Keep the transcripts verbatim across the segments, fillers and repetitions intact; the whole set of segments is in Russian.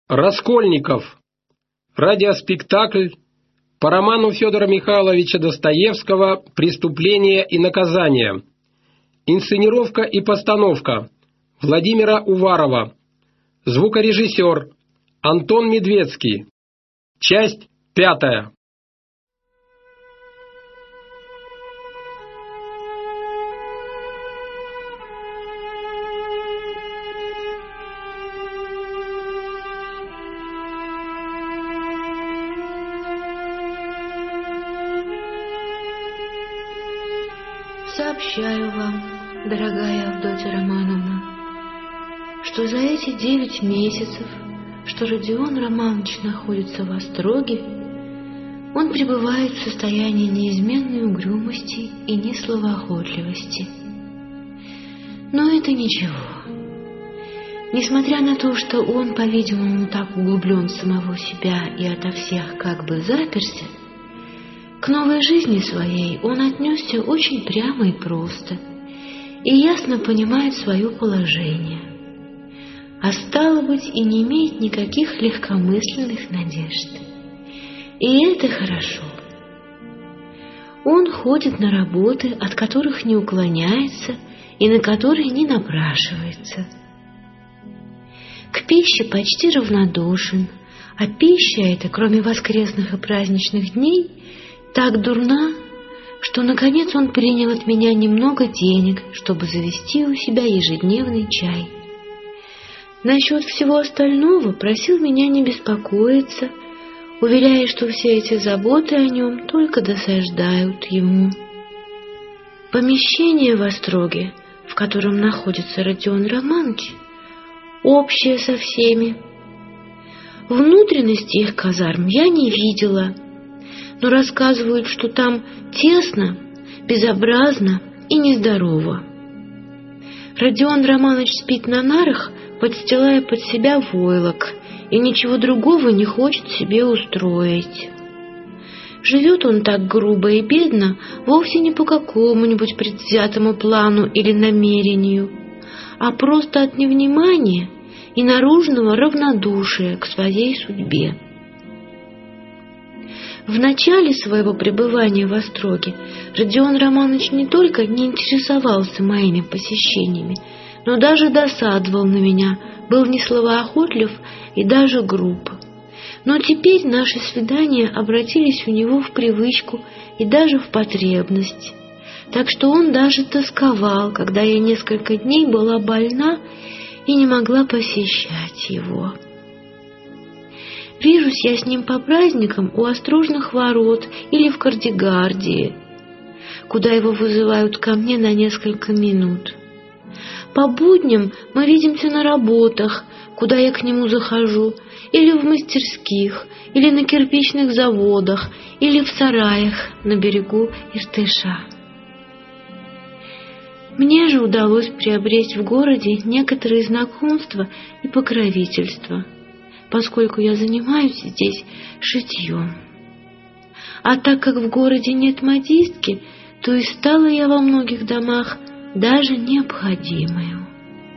Раскольников. Радиоспектакль по роману Федора Михайловича Достоевского «Преступление и наказание». Инсценировка и постановка Владимира Уварова. Звукорежиссер Антон Медведский. Часть пятая. Сообщаю вам, дорогая Авдотья Романовна, что за эти девять месяцев, что Родион Романович находится в Остроге, он пребывает в состоянии неизменной угрюмости и несловоохотливости. Но это ничего. Несмотря на то, что он, по-видимому, так углублен в самого себя и ото всех как бы заперся, к новой жизни своей он отнесся очень прямо и просто, и ясно понимает свое положение, а стало быть, и не имеет никаких легкомысленных надежд. И это хорошо. Он ходит на работы, от которых не уклоняется и на которые не напрашивается. К пище почти равнодушен, а пища эта, кроме воскресных и праздничных дней, так дурна, что, наконец, он принял от меня немного денег, чтобы завести у себя ежедневный чай. Насчет всего остального просил меня не беспокоиться, уверяя, что все эти заботы о нем только досаждают ему. Помещение в Остроге, в котором находится Родион Романович, общее со всеми. Внутренности их казарм я не видела, но рассказывают, что там тесно, безобразно и нездорово. Родион Романович спит на нарах, подстилая под себя войлок, и ничего другого не хочет себе устроить. Живет он так грубо и бедно вовсе не по какому-нибудь предвзятому плану или намерению, а просто от невнимания и наружного равнодушия к своей судьбе. В начале своего пребывания в Остроге Родион Романович не только не интересовался моими посещениями, но даже досадовал на меня, был несловоохотлив и даже груб. Но теперь наши свидания обратились у него в привычку и даже в потребность, так что он даже тосковал, когда я несколько дней была больна и не могла посещать его. Вижусь я с ним по праздникам у Острожных ворот или в Кардегардии, куда его вызывают ко мне на несколько минут. По будням мы видимся на работах, куда я к нему захожу, или в мастерских, или на кирпичных заводах, или в сараях на берегу Иртыша. Мне же удалось приобрести в городе некоторые знакомства и покровительства, поскольку я занимаюсь здесь шитьем. А так как в городе нет модистки, то и стала я во многих домах даже необходимою.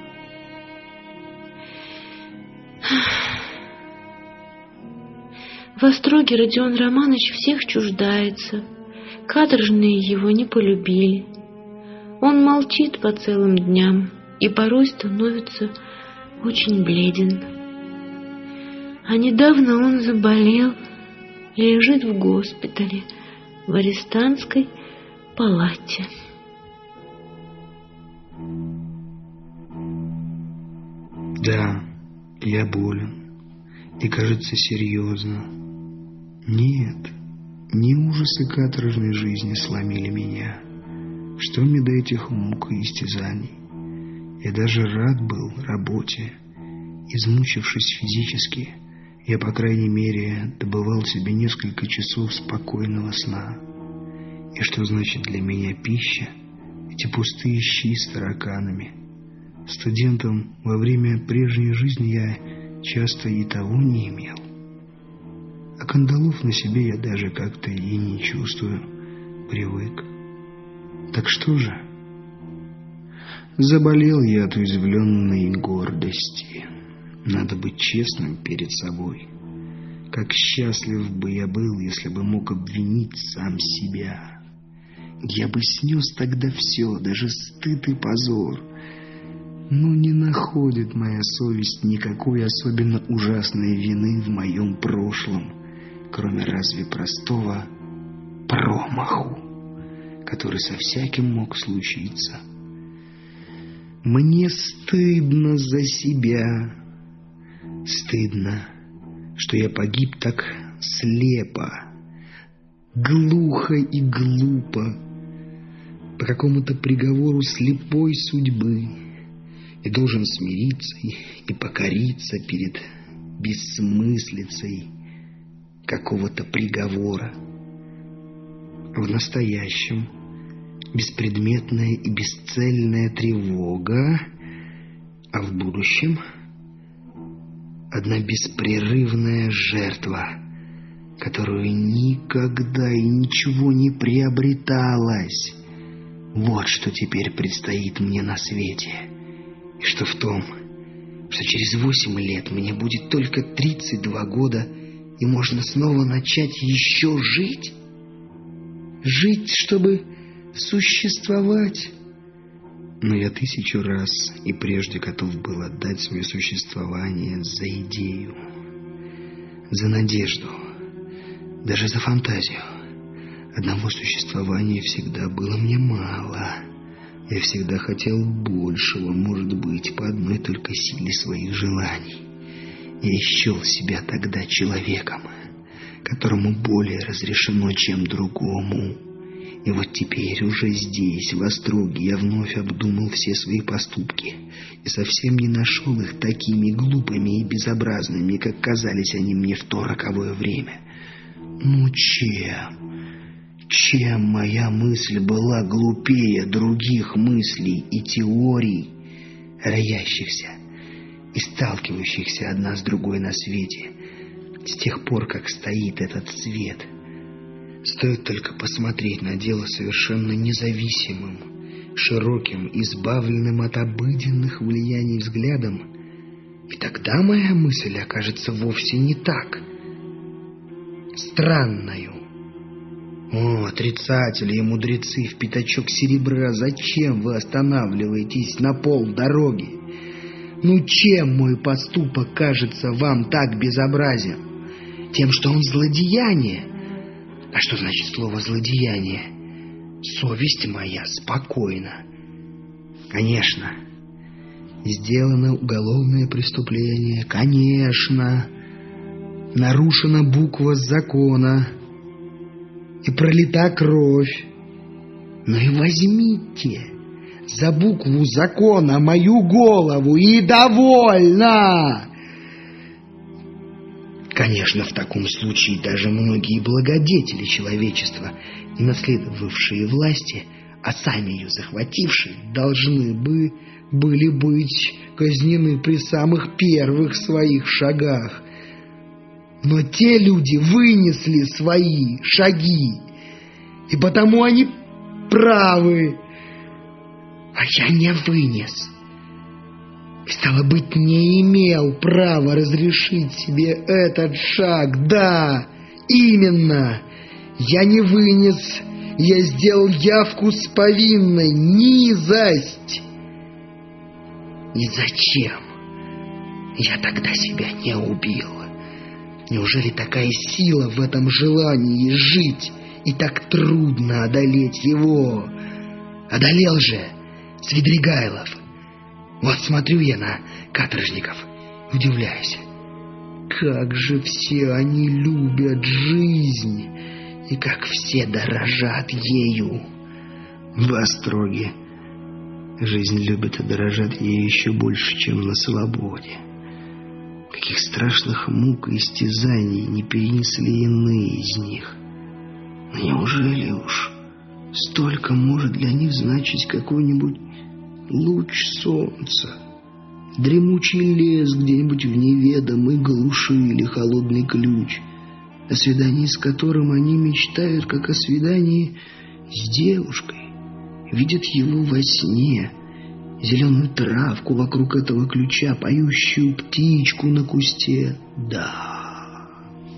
В Остроге Родион Романович всех чуждается, каторжные его не полюбили. Он молчит по целым дням и порой становится очень бледен. А недавно он заболел и лежит в госпитале в арестантской палате. Да, я болен, и, кажется, серьезно. Нет, не ужасы каторжной жизни сломили меня. Что мне до этих мук и истязаний? Я даже рад был работе. Измучившись физически, я, по крайней мере, добывал себе несколько часов спокойного сна. И что значит для меня пища? Эти пустые щи с тараканами. Студентом во время прежней жизни я часто и того не имел. А кандалов на себе я даже как-то и не чувствую, привык. Так что же? Заболел я от уязвленной гордости. Надо быть честным перед собой. Как счастлив бы я был, если бы мог обвинить сам себя. Я бы снес тогда все, даже стыд и позор. Но не находит моя совесть никакой особенно ужасной вины в моем прошлом, кроме разве простого промаху, который со всяким мог случиться. Мне стыдно за себя. Стыдно, что я погиб так слепо, глухо и глупо, по какому-то приговору слепой судьбы, и должен смириться и покориться перед бессмыслицей какого-то приговора. В настоящем беспредметная и бесцельная тревога, а в будущем одна беспрерывная жертва, которую никогда и ничего не приобреталось. Вот что теперь предстоит мне на свете. И что в том, что через восемь лет мне будет только тридцать два года, и можно снова начать еще жить? Жить, чтобы существовать? Но я тысячу раз и прежде готов был отдать свое существование за идею, за надежду, даже за фантазию. Одного существования всегда было мне мало. Я всегда хотел большего, может быть, по одной только силе своих желаний. Я счел себя тогда человеком, которому более разрешено, чем другому. И вот теперь уже здесь, в Остроге, я вновь обдумал все свои поступки и совсем не нашел их такими глупыми и безобразными, как казались они мне в то роковое время. Ну чем? Чем моя мысль была глупее других мыслей и теорий, роящихся и сталкивающихся одна с другой на свете, с тех пор, как стоит этот свет? Стоит только посмотреть на дело совершенно независимым, широким, избавленным от обыденных влияний взглядом, и тогда моя мысль окажется вовсе не так странною. О, отрицатели и мудрецы в пятачок серебра, зачем вы останавливаетесь на полдороги? Ну чем мой поступок кажется вам так безобразен? Тем, что он злодеяние? А что значит слово «злодеяние»? Совесть моя спокойна. Конечно, сделано уголовное преступление. Конечно, нарушена буква закона и пролита кровь. Но и возьмите за букву закона мою голову, и довольно. Конечно, в таком случае даже многие благодетели человечества, не наследовавшие власти, а сами ее захватившие, должны бы были быть казнены при самых первых своих шагах. Но те люди вынесли свои шаги, и потому они правы, а я не вынес. И, стало быть, не имел права разрешить себе этот шаг. Да, именно, я не вынес, я сделал явку с повинной, низость. И зачем я тогда себя не убил? Неужели такая сила в этом желании жить, и так трудно одолеть его? Одолел же Свидригайлов. Вот смотрю я на каторжников и удивляюсь, как же все они любят жизнь, и как все дорожат ею. В Остроге жизнь любит и дорожат ею еще больше, чем на свободе. Каких страшных мук и истязаний не перенесли иные из них. Неужели уж столько может для них значить какой-нибудь луч солнца, дремучий лес где-нибудь в неведомой глуши или холодный ключ, о свидании с которым они мечтают, как о свидании с девушкой, видят его во сне зеленую травку вокруг этого ключа, поющую птичку на кусте. Да.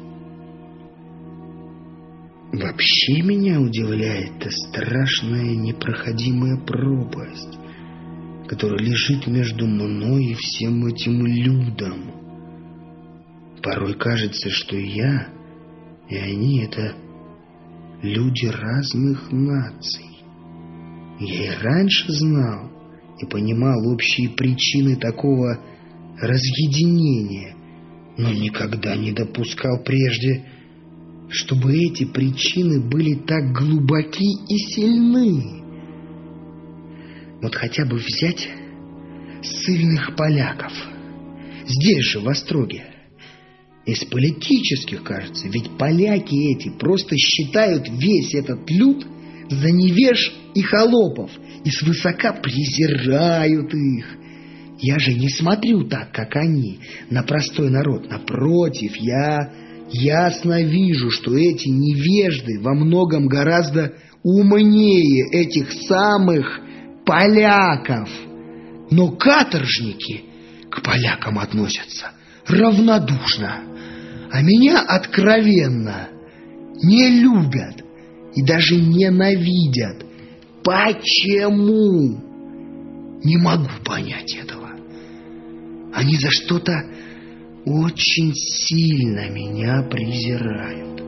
Вообще меня удивляет та страшная непроходимая пропасть, которая лежит между мной и всем этим людом. Порой кажется, что я и они — это люди разных наций. Я и раньше знал и понимал общие причины такого разъединения, но никогда не допускал прежде, чтобы эти причины были так глубоки и сильны. Вот хотя бы взять ссыльных поляков здесь же, в Остроге. Из политических, кажется, ведь поляки эти просто считают весь этот люд за невеж и холопов и свысока презирают их. Я же не смотрю так, как они, на простой народ. Напротив, я ясно вижу, что эти невежды во многом гораздо умнее этих самых поляков. Но каторжники к полякам относятся равнодушно, а меня откровенно не любят и даже ненавидят. Почему? Не могу понять этого. Они за что-то очень сильно меня презирают.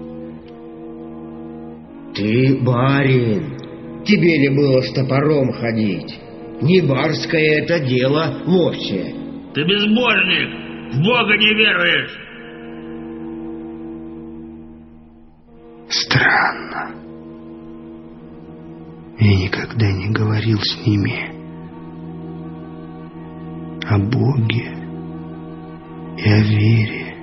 Ты барин, тебе ли было с топором ходить? Не барское это дело вовсе. Ты безбожник, в Бога не веруешь. Странно. Я никогда не говорил с ними о Боге и о вере,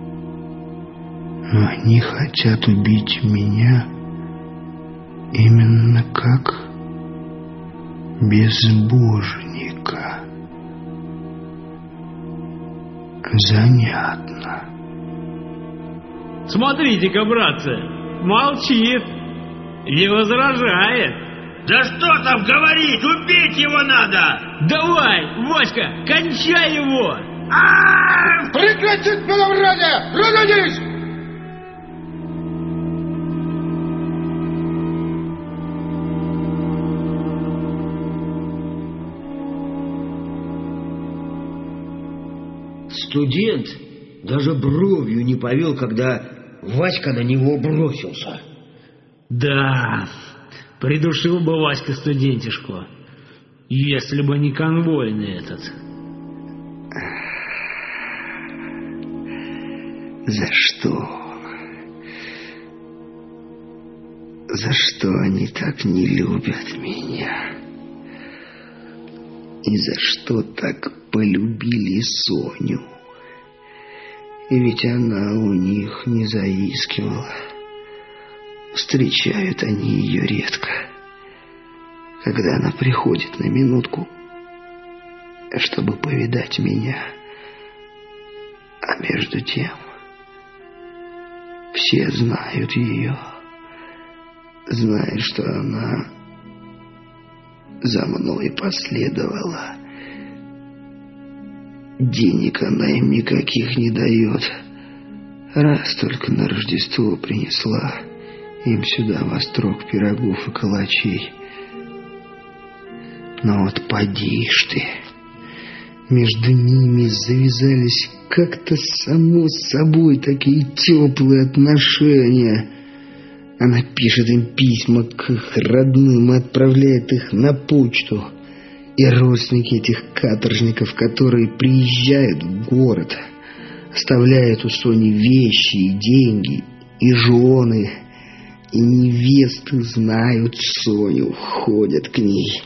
но они хотят убить меня именно как безбожника. Занятно. Смотрите-ка, братцы, молчит, не возражает. Да что там говорить, убить его надо! Давай, Васька, кончай его! Прекратить беловрание! Разойдись! Студент даже бровью не повел, когда Васька на него бросился. Да, придушил бы Васька студентишку, если бы не конвойный этот. За что? За что они так не любят меня? И за что так полюбили Соню? И ведь она у них не заискивала. Встречают они ее редко, когда она приходит на минутку, чтобы повидать меня. А между тем все знают ее, знают, что она за мной последовала. Денег она им никаких не дает. Раз только на Рождество принесла им сюда в Острог пирогов и калачей. Но вот поди ж ты, между ними завязались как-то само собой такие теплые отношения. Она пишет им письма к их родным и отправляет их на почту. И родственники этих каторжников, которые приезжают в город, оставляют у Сони вещи и деньги, и жены, и невесты знают Соню, ходят к ней.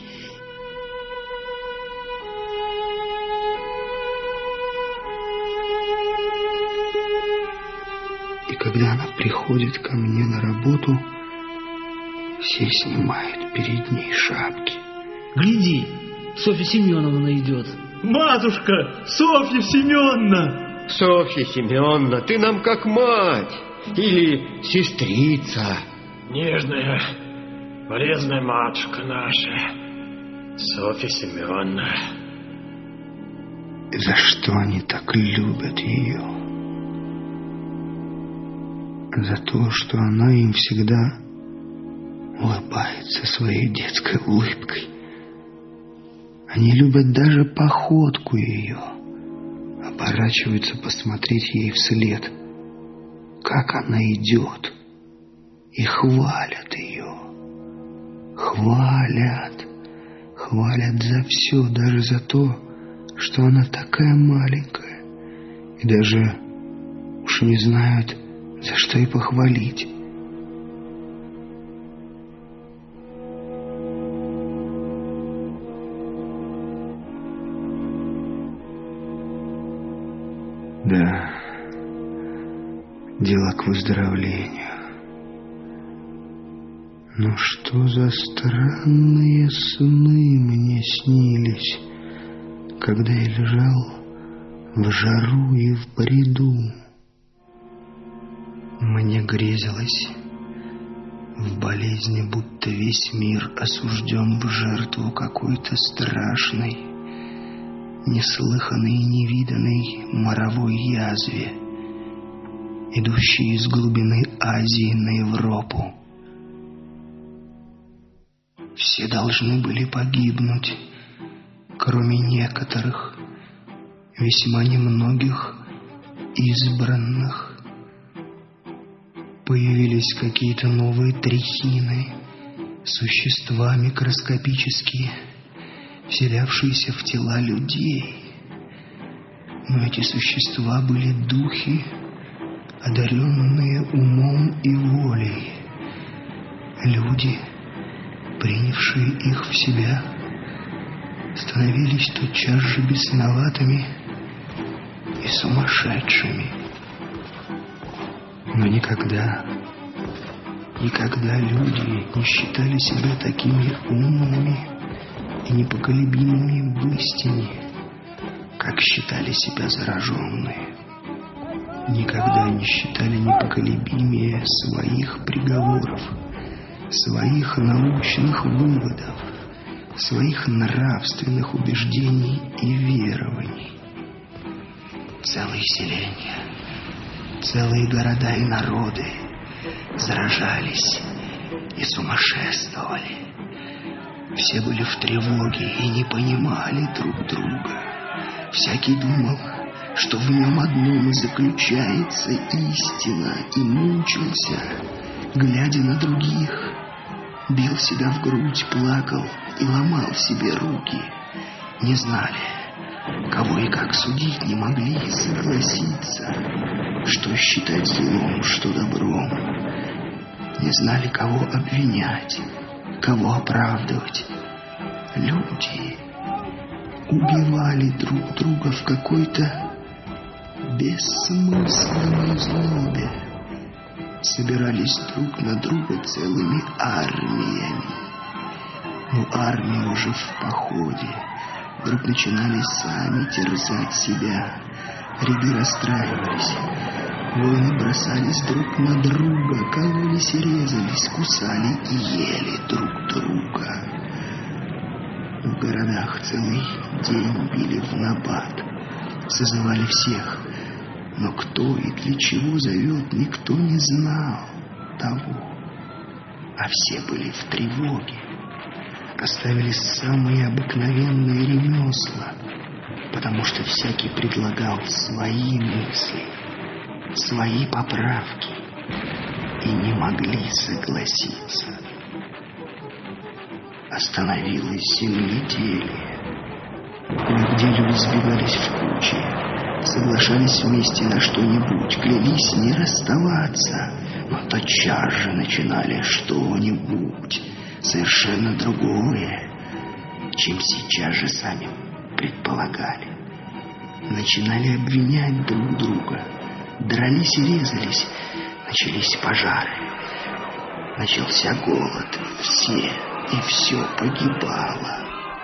И когда она приходит ко мне на работу, все снимают перед ней шапки. Гляди, Софья Семеновна идет. Матушка, Софья Семеновна! Софья Семеновна, ты нам как мать или сестрица. Нежная, полезная матушка наша. Софья Семеновна. За что они так любят ее? За то, что она им всегда улыбается своей детской улыбкой. Они любят даже походку ее, оборачиваются посмотреть ей вслед, как она идет, и хвалят ее. Хвалят, хвалят за все, даже за то, что она такая маленькая, и даже уж не знают, за что и похвалить. Да, дело к выздоровлению. Но что за странные сны мне снились, когда я лежал в жару и в бреду. Мне грезилось в болезни, будто весь мир осужден в жертву какой-то страшной, неслыханной и невиданной моровой язве, идущей из глубины Азии на Европу. Все должны были погибнуть, кроме некоторых, весьма немногих избранных. Появились какие-то новые трихины, существа микроскопические, вселявшиеся в тела людей. Но эти существа были духи, одаренные умом и волей. Люди, принявшие их в себя, становились тотчас же бесноватыми и сумасшедшими. Но никогда, никогда люди не считали себя такими умными и непоколебимыми в истине, как считали себя зараженные. Никогда не считали непоколебимее своих приговоров, своих научных выводов, своих нравственных убеждений и верований. Целые селения, целые города и народы заражались и сумасшествовали. Все были в тревоге и не понимали друг друга. Всякий думал, что в нем одном и заключается истина, и мучился, глядя на других, бил себя в грудь, плакал и ломал себе руки. Не знали, кого и как судить, не могли согласиться, что считать злом, что добром. Не знали, кого обвинять, кого оправдывать. Люди убивали друг друга в какой-то бессмысленной злобе, собирались друг на друга целыми армиями. Но армии уже в походе вдруг начинали сами терзать себя. Ряды расстраивались, воины бросались друг на друга, кололись и резались, кусали и ели друг друга. В городах целый день били в набат, созывали всех, но кто и для чего зовет, никто не знал того. А все были в тревоге, оставили самые обыкновенные ремесла, потому что всякий предлагал свои мысли, свои поправки, и не могли согласиться. Остановилось земледелие. Кое-где люди сбивались в кучи, соглашались вместе на что-нибудь, клялись не расставаться, но тотчас же начинали что-нибудь совершенно другое, чем сейчас же сами предполагали. Начинали обвинять друг друга, дрались и резались, начались пожары, начался голод, все и все погибало.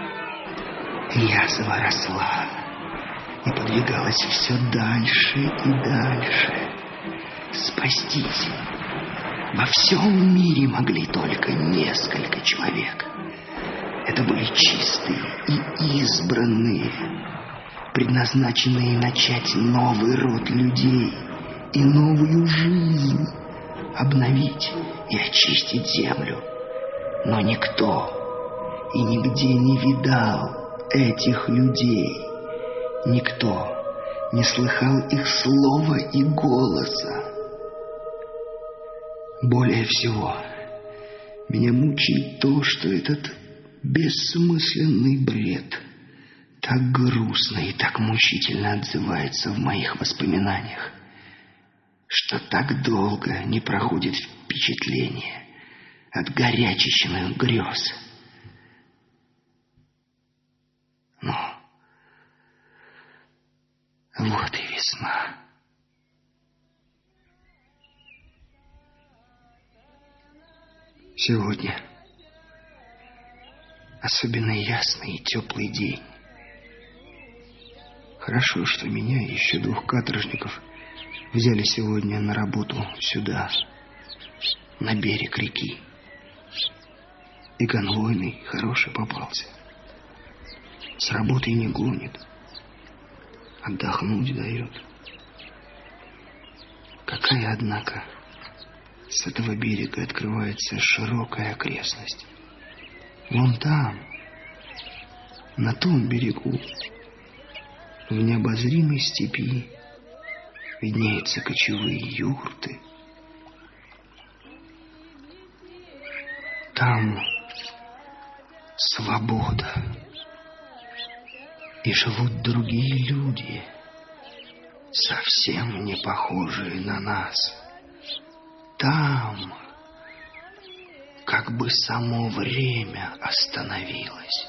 Язва росла и подвигалась все дальше и дальше. Спастись во всем мире могли только несколько человек. Это были чистые и избранные, предназначенные начать новый род людей и новую жизнь, обновить и очистить землю. Но никто и нигде не видал этих людей. Никто не слыхал их слова и голоса. Более всего, меня мучает то, что этот бессмысленный бред так грустно и так мучительно отзывается в моих воспоминаниях, что так долго не проходит впечатление от горячечных грез. Но вот и весна. Сегодня особенно ясный и теплый день. Хорошо, что меня и еще двух каторжников взяли сегодня на работу сюда, на берег реки. И конвойный хороший попался. С работы не гонит, отдохнуть дает. Какая, однако, с этого берега открывается широкая окрестность. Вон там, на том берегу, в необозримой степи, виднеются кочевые юрты. Там свобода. И живут другие люди, совсем не похожие на нас. Там как бы само время остановилось.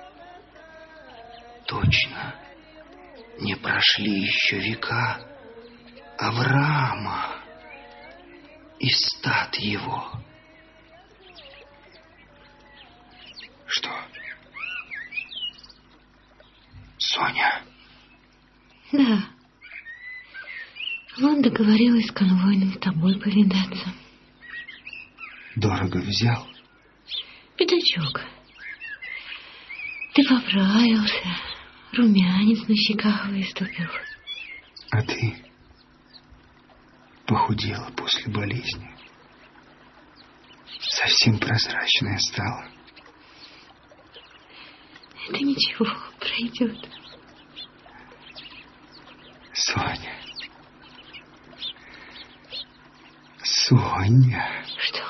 Точно, не прошли еще века Авраама и стад его. Что? Соня? Да. Вон договорилась с конвойным с тобой повидаться. Дорого взял? Пятачок. Ты поправился, румянец на щеках выступил. А ты похудела после болезни. Совсем прозрачная стала. Это ничего, пройдет. Соня. Соня. Что?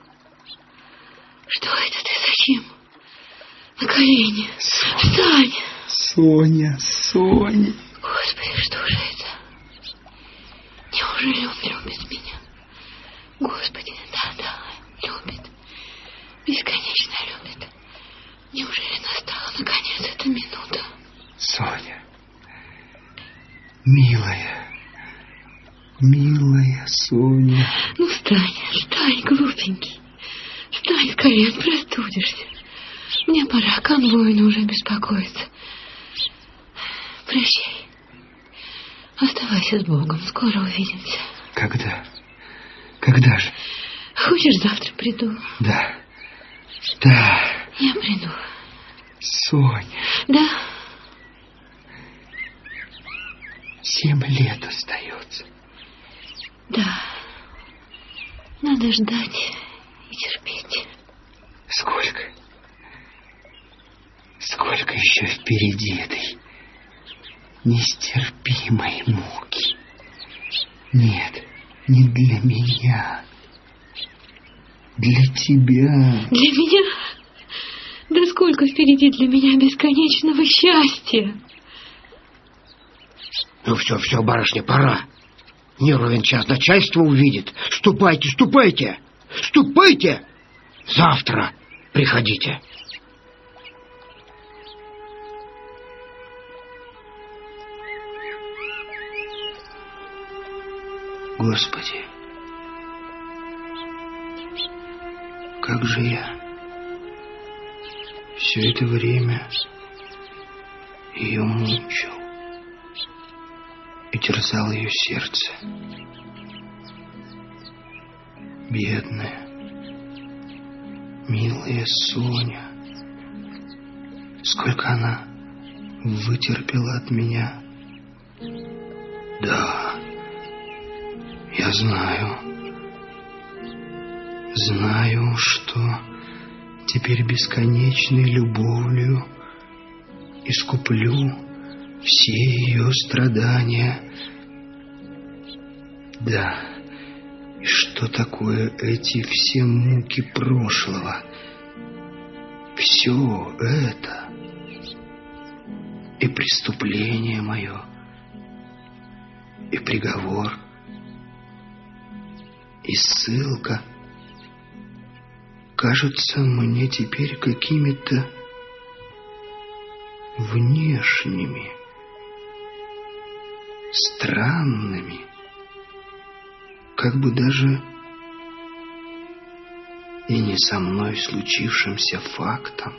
Что это ты? Зачем? На колени. Соня. Встань. Соня, Соня. Господи, что же это? Неужели он любит меня? Господи, да-да, любит. Бесконечно любит. Неужели настала наконец эта минута? Соня. Милая. Милая Соня. Ну, встань, встань, глупенький. Встань скорее, простудишься. Мне пора, конвойный уже беспокоится. Прощай. Оставайся с Богом, скоро увидимся. Когда? Когда же? Хочешь, завтра приду? Да. Да. Я приду. Соня. Да. Семь лет остается. Да. Надо ждать и терпеть. Сколько? Сколько еще впереди этой нестерпимой муки? Нет, не для меня. Для тебя. Для меня? Да сколько впереди для меня бесконечного счастья. Ну все, все, барышня, пора. Не ровен час начальство увидит. Ступайте, ступайте, ступайте. Завтра приходите. Господи, как же я все это время ее мучил и терзал ее сердце. Бедная, милая Соня. сколько она вытерпела от меня. Да, я знаю, знаю, что теперь бесконечной любовью искуплю все ее страдания. Да, и что такое эти все муки прошлого? Все это и преступление мое, и приговор, и ссылка кажутся мне теперь какими-то внешними, странными, как бы даже и не со мной случившимся фактом.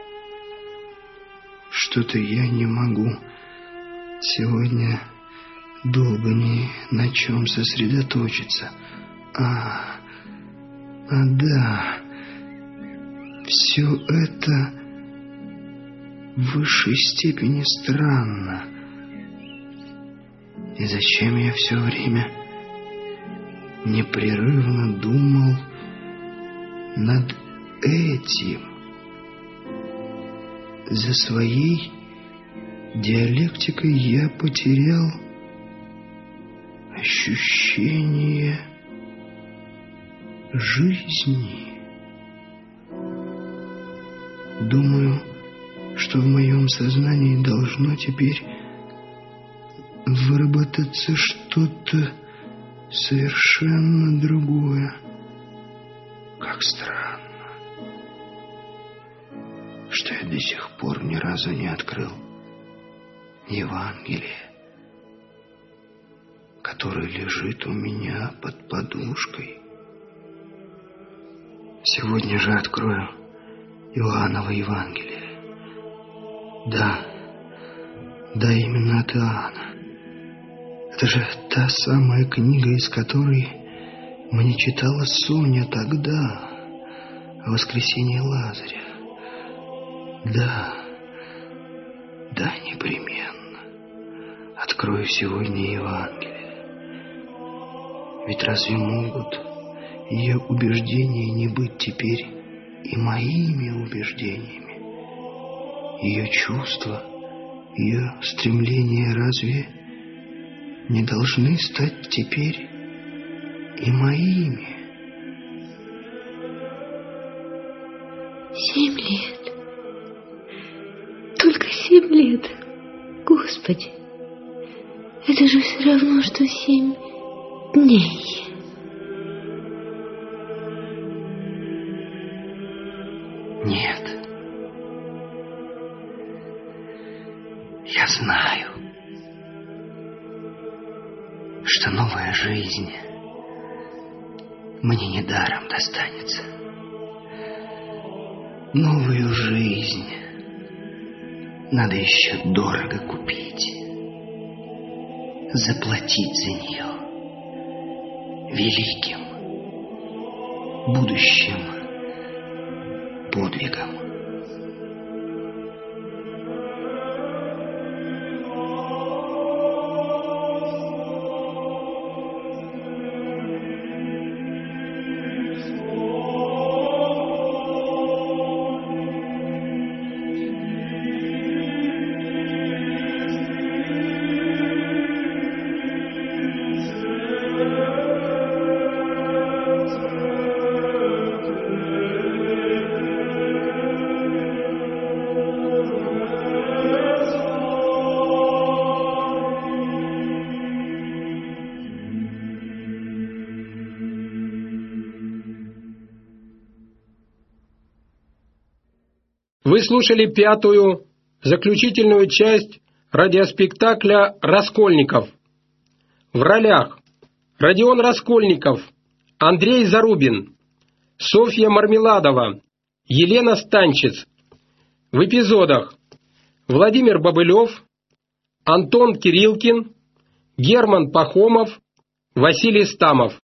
Что-то я не могу сегодня долго ни на чем сосредоточиться. А, а да, все это в высшей степени странно. И зачем я все время непрерывно думал над этим? За своей диалектикой я потерял ощущение жизни. Думаю, что в моем сознании должно теперь выработаться что-то совершенно другое. Как странно, что я до сих пор ни разу не открыл Евангелие, которое лежит у меня под подушкой. Сегодня же открою Иоанново Евангелие. Да, да, именно от Иоанна. Это же та самая книга, из которой мне читала Соня тогда, о воскресении Лазаря. Да, да, непременно открою сегодня Евангелие. Ведь разве могут ее убеждения не быть теперь и моими убеждениями? Ее чувства, ее стремления разве не должны стать теперь и моими? Семь лет. Только семь лет. Господи, это же все равно, что семь дней. Нет. Я знаю, что новая жизнь мне недаром достанется. Новую жизнь надо еще дорого купить, заплатить за нее великим будущим подвигом. Вы слушали пятую, заключительную часть радиоспектакля «Раскольников». В ролях Родион Раскольников, Андрей Зарубин, Софья Мармеладова, Елена Станчиц. В эпизодах Владимир Бобылев, Антон Кирилкин, Герман Пахомов, Василий Стамов.